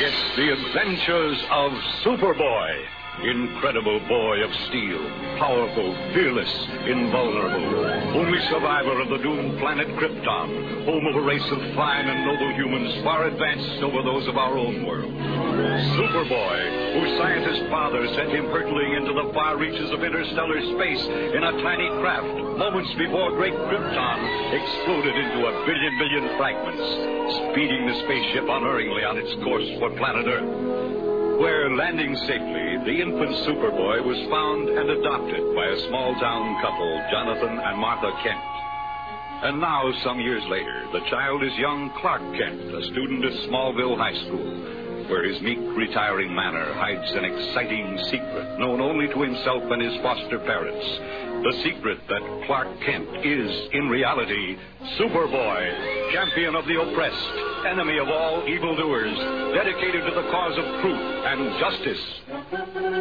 It's the adventures of Superboy. Incredible boy of steel, powerful, fearless, invulnerable. Only survivor of the doomed planet Krypton, home of a race of fine and noble humans far advanced over those of our own world. Superboy, whose scientist father sent him hurtling into the far reaches of interstellar space in a tiny craft moments before great Krypton exploded into a billion fragments, speeding the spaceship unerringly on its course for planet Earth, where, landing safely, the infant Superboy was found and adopted by a small-town couple, Jonathan and Martha Kent. And now, some years later, the child is young Clark Kent, a student at Smallville High School, where his meek, retiring manner hides an exciting secret known only to himself and his foster parents. The secret that Clark Kent is, in reality, Superboy, champion of the oppressed, enemy of all evildoers, dedicated to the cause of truth and justice.